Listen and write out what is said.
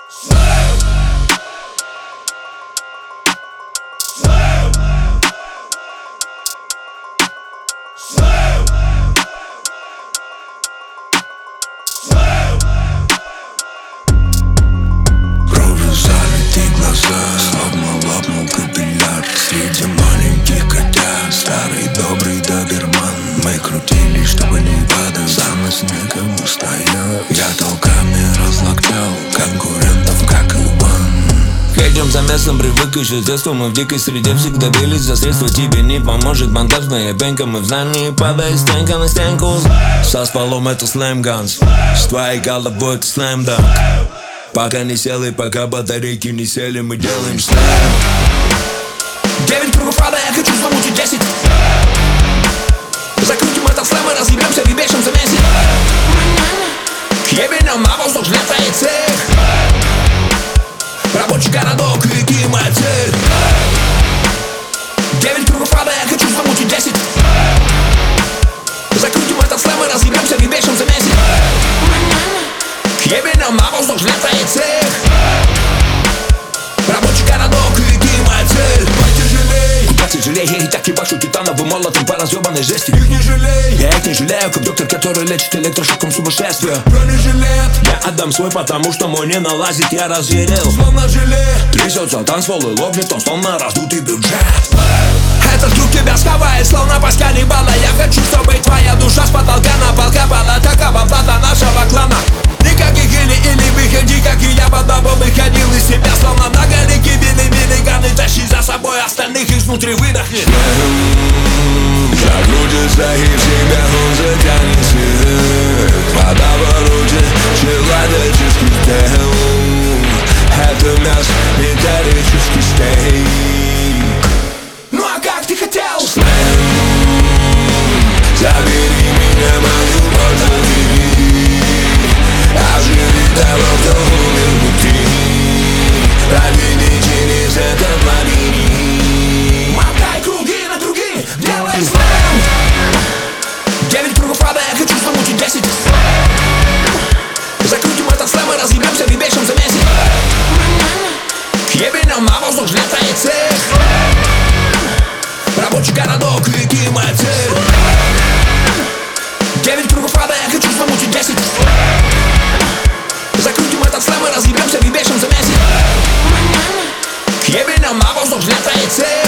Кровью залиты глаза, словно лопнул капилляр. Среди маленьких котят старый добрый доберман. Мы крутили, чтобы не падать, за нас некому стоял. Я толками разлоктал конкурентов, как Иван. Едем за мясом, привык еще с детства. Мы в дикой среде всегда бились за средства. Тебе не поможет монтажная пенка. Мы в здании, падая стенка на стенку. Со стволом это слэм-ганс, с твоей головой это слэм-данк. Пока не сел и пока батарейки не сели, мы делаем слэм. 9 кругов ада, я хочу замутить 10. Закрутим этот слэм и разъебемся, вибешим за месяц. Ебенем на воздух, взлетает цех. Рабочий городок и гимацель. 9 кругов ада, я хочу замутить 10. Закрутим этот слэм и разъебемся, вибешим за месяц. Ебенем на воздух, взлетает цех. Рабочий городок и гимацель. Потяжелей, куда тяжелей, я и так ебашу титановым молотом по разъебанной жести. Их не жалей, я их не жалею, как доктор, который лечит электрошоком сумасшествия. Бронежилет я отдам свой, потому что мой не налазит, я разъярил. Словно желе трясется танцпол и лопнет он, словно раздутый бюджет. Этот звук тебя сковает, словно пасть каннибала. Я хочу, чтобы твоя душа с потолка на пол капала. Такова плата нашего клана. Никаких или выходи, как и я под бабом выходил из себя, словно многолики били-били-ганы. Тащи за собой остальных, изнутри выдохни. Закрутится и в себя он затянется. Водовороте человеческий тел. Это мясо, металлический стейк. Ну а как ты хотел? Слэм, забери меня, мою боль забери. Оживи того, кто умер внутри. Проведи через этот лабиринт. Мотай круги на круги, делай слэм. 9 кругов ада, я хочу замутить 10. Закрутим этот слэм и разъебемся, вибешим за месяц. Ебенем на воздух, взлетает цех. Рабочий городок и гимацель. 9 кругов ада, я хочу замутить 10. Закрутим этот слэм и разъебемся, вибешим за месяц. Ебенем на воздух, взлетает цех.